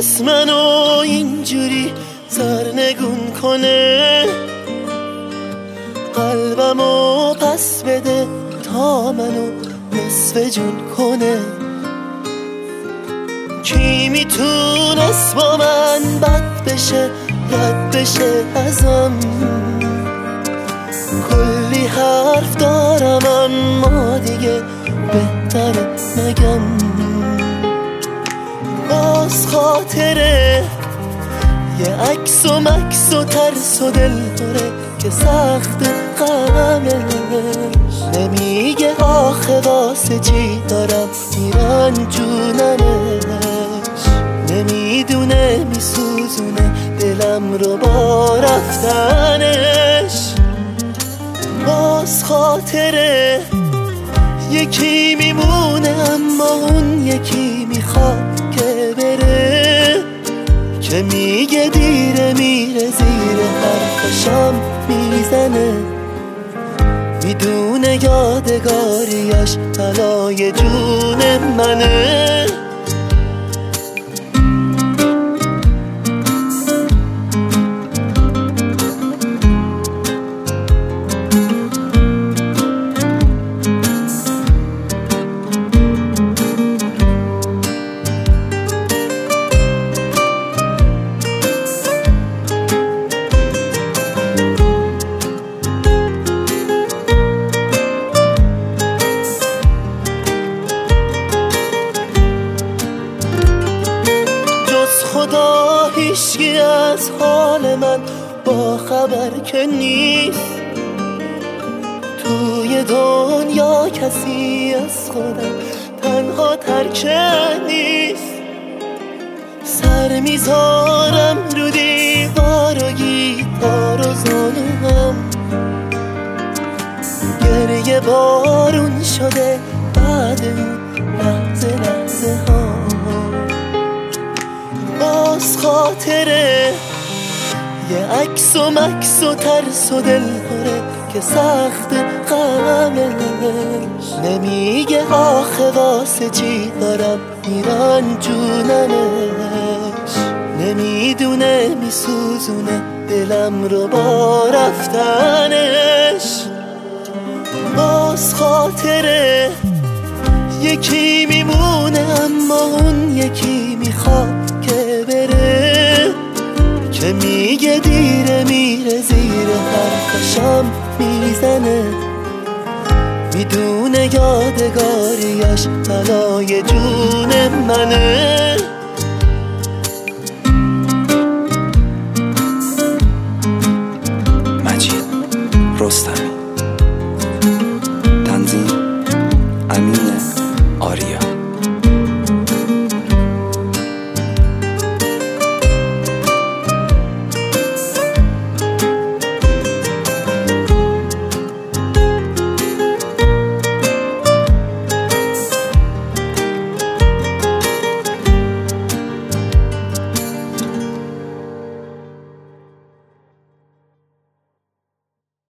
باز منو اینجوری سرنگون کنه، قلبمو پس بده تا منو نصف جون کنه. کی میتونست با من بد بشه، رد بشه ازم؟ کلی حرف دارم اما دیگه بهتره نگم. باز خاطره یه عکس و مکس و ترس و دل داره که سخت غمش. نمیگه آخه واسه چی دارم میرنجونمش، نمیدونه میسوزونه دلم رو با رفتنش. باز خاطره یکی میمونه اما اون یکی میخواد که بره، که میگه دیره میره زیر حرفشم میزنه. میدونه یادگاریش بلای جون منه. خدا هیچکی از حال من با خبر که نیست. توی دنیا کسی از خودم تنها ترکه نیست. سر میذارم رو دیوار و گیتار و زانوام، گریه بارون شده بعد اون لحظه لحظه ها. باز خاطره یه عکس و مکس و ترس و دل داره که سخت غمش. نمیگه آخه واسه چی دارم میرنجونمش، نمیدونه میسوزونه دلم رو با رفتنش. باز خاطره یکی میمونه اما اون یکی میخواد که بره، که میگه دیره میره زیر حرفشم میزنه. میدونه یادگاریش بلای جون منه.